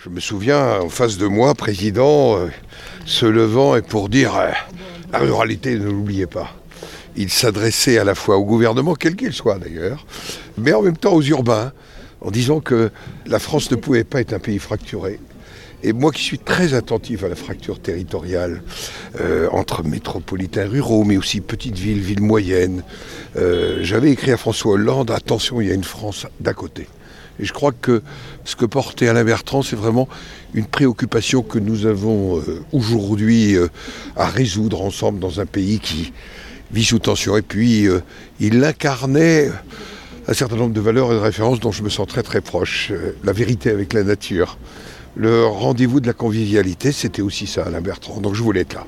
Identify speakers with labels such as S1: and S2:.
S1: Je me souviens, en face de moi, président, se levant et pour dire la ruralité, ne l'oubliez pas. Il s'adressait à la fois au gouvernement, quel qu'il soit d'ailleurs, mais en même temps aux urbains, en disant que la France ne pouvait pas être un pays fracturé. Et moi qui suis très attentif à la fracture territoriale entre métropolitains ruraux, mais aussi petites villes, villes moyennes, j'avais écrit à François Hollande, attention, il y a une France d'à côté. Et je crois que ce que portait Alain Bertrand, c'est vraiment une préoccupation que nous avons aujourd'hui à résoudre ensemble dans un pays qui vit sous tension. Et puis, il incarnait un certain nombre de valeurs et de références dont je me sens très très proche. La vérité avec la nature. Le rendez-vous de la convivialité, c'était aussi ça, Alain Bertrand. Donc je voulais être là.